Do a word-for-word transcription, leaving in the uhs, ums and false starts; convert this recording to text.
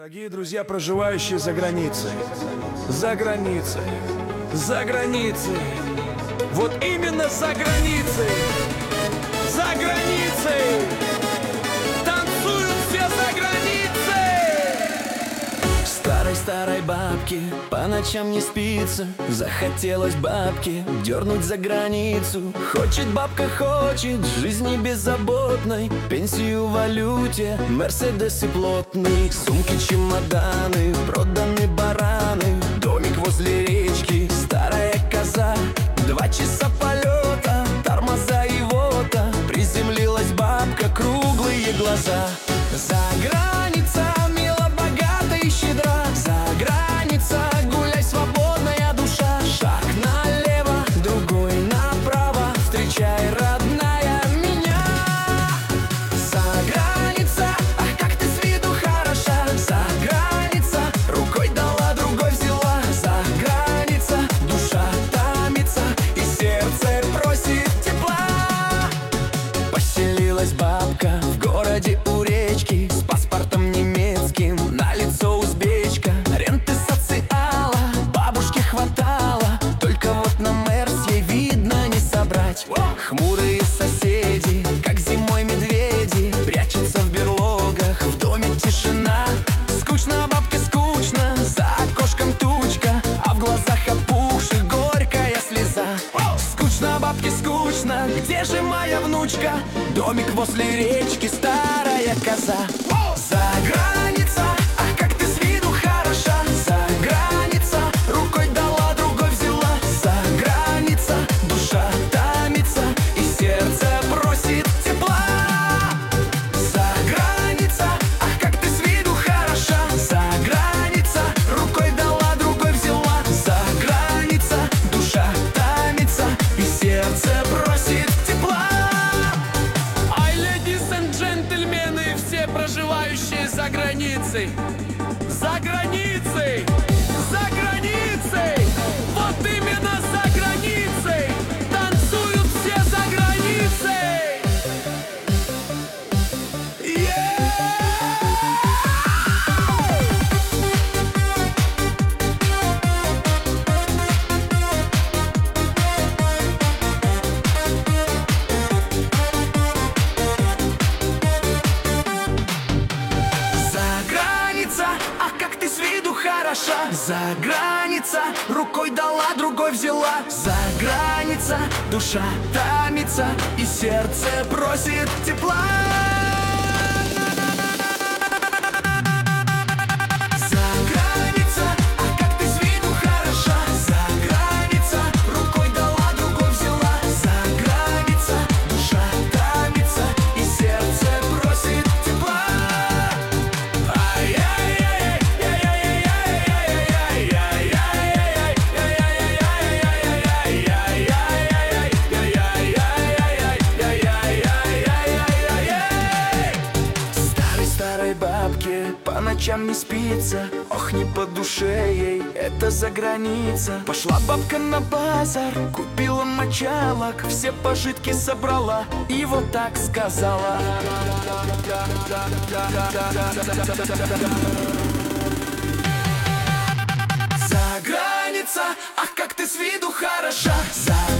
Дорогие друзья, проживающие за границей, за границей, за границей, вот именно за границей, за границей, танцуют все за границей. Старой-старой бабке по ночам не спится, захотелось бабке дернуть за границу. Хочет бабка, хочет жизни беззаботной, пенсию в валюте, мерседесы плотные, сумки, чемоданы, проданы бараны, домик возле речки, старая коза, два часа полета, тормоза и вота, приземлилась бабка, круглые глаза. За граница мила, богата и щедра, за граница гуляй, свободная душа. Шаг налево, другой направо, встречай, родная, меня. За граница, ах, как ты с виду хороша. За граница, рукой дала, другой взяла. За граница, душа томится и сердце просит тепла. Поселилась бабка в городе у речки, с паспортом немецким, на лицо узбечка. Ренты социала бабушке хватало, только вот на мерс ей видно не собрать. Хмурые соседи, как зимой медведи, прячутся в берлогах, в доме тишина. Скучно бабке, скучно, за окошком тучка, а в глазах опухших горькая слеза. Скучно бабке, скучно, где же моя внучка? Домик возле речки, старая коза. За граница, ах, как ты с виду хороша. За граница, рукой дала, другой взяла. За граница, душа томится и сердце просит тепла. За граница, ах, как ты с виду хороша. За граница, рукой дала, другой взяла. За граница, душа томится и сердце просит тепла. Ай, ледис и джентльмены, все проживающие за границей, за границей, за границей, вот именно за границей, танцуют все за границей. Ах, как ты с виду хороша. За граница, рукой дала, другой взяла. За граница, душа томится и сердце просит тепла. За граница, ах, как ты с виду хороша. За граница, рукой дала, другой взяла. За граница, душа томится и сердце просит тепла. Старой бабке по ночам не спится, ох, не по душе ей, это за граница. Пошла бабка на базар, купила мочалок, все пожитки собрала и вот так сказала. За граница, ах, как ты с виду хороша. За